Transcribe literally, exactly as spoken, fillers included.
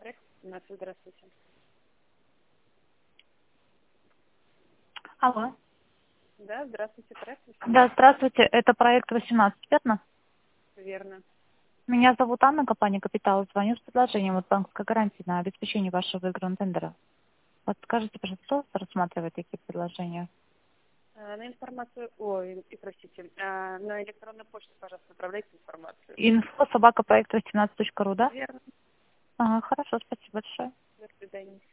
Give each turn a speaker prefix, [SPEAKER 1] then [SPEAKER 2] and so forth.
[SPEAKER 1] проект семнадцать, здравствуйте.
[SPEAKER 2] Алло.
[SPEAKER 1] Да, здравствуйте, проект
[SPEAKER 2] Да,
[SPEAKER 1] восемнадцать.
[SPEAKER 2] здравствуйте. Это проект восемнадцать, верно?
[SPEAKER 1] Верно.
[SPEAKER 2] Меня зовут Анна, компания «Капитал». Звоню с предложением от банковской гарантии на обеспечение вашего выигранного тендера. Вот скажите, пожалуйста, кто рассматривает такие предложения?
[SPEAKER 1] А, на информацию, ой, и простите, а, на электронную почту, пожалуйста, направляйте информацию.
[SPEAKER 2] Инфо собака проект восемнадцать точка ру, да?
[SPEAKER 1] Верно.
[SPEAKER 2] Ага, хорошо, спасибо большое.
[SPEAKER 1] До свидания.